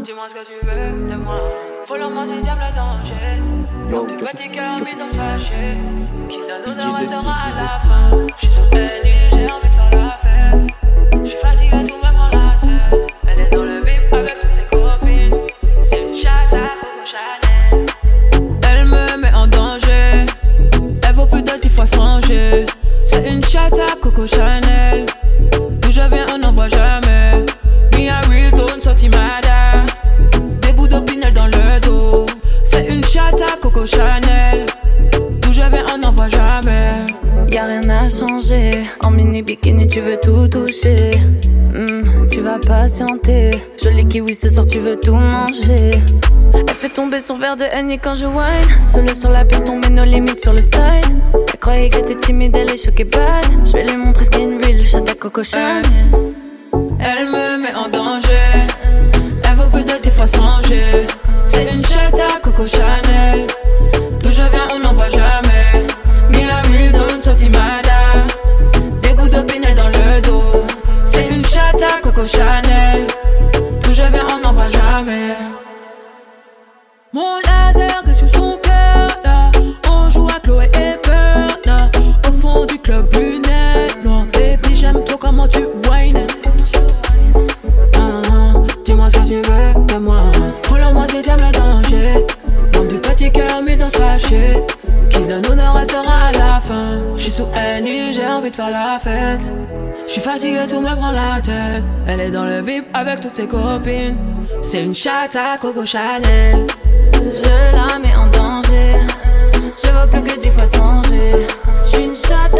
Dis-moi ce que tu veux de moi. Follow-moi si t'aimes le danger. Yo, du petit cœur mis dans le sachet. Qui donne honneur restera à la fin. J'suis sous NU, j'ai envie de faire la fête. J'suis fatigué, tout me prend la tête. Elle est dans le VIP avec toutes ses copines. C'est une chatte à Coco Chanel. Elle me met en danger. Elle vaut plus de 10 fois 100 G. C'est une chatte à Coco Chanel. D'où je viens, on n'en voit jamais. Me a real don't sortimada. Des bouts d'opinel dans le dos. C'est une chatte à Coco Chanel. D'où je viens, on n'en voit jamais. Y'a rien à changer. En mini bikini, tu veux tout toucher. Tu vas patienter. Joli kiwi, ce soir, tu veux tout manger. Elle fait tomber son verre de Henny quand je whine. Seule sur la piste, on met nos limites sur le side. Elle croyait que t'es timide, elle est choquée bad. Je vais lui montrer ce qu'est une real chatte à Coco Chanel. Elle me met en danger. Elle vaut plus de 10 fois 100 G. C'est une chatte à Coco Chanel. D'où je viens, on n'en voit jamais. Me a real don't sortimada. Des bouts d'opinel dans le dos. C'est une chatte à Coco Chanel. D'où je viens, on n'en voit jamais. Mon laser est sur son cœur, là. On joue à Chloé et Berna. Au fond du club, lunettes noires. Baby, j'aime trop comment tu whines. Dis-moi ce que tu veux de moi. Follow-moi si t'aimes le danger. Dans du petit cœur mis dans le sachet. Qui donne honneur restera à la fin. J'suis sous NU, j'ai envie de faire la fête. J'suis fatigué, tout me prend la tête. Elle est dans le VIP avec toutes ses copines. C'est une chatte à Coco Chanel. Je la mets en danger. Je vois plus que 10 fois 100 G. J'suis une chatte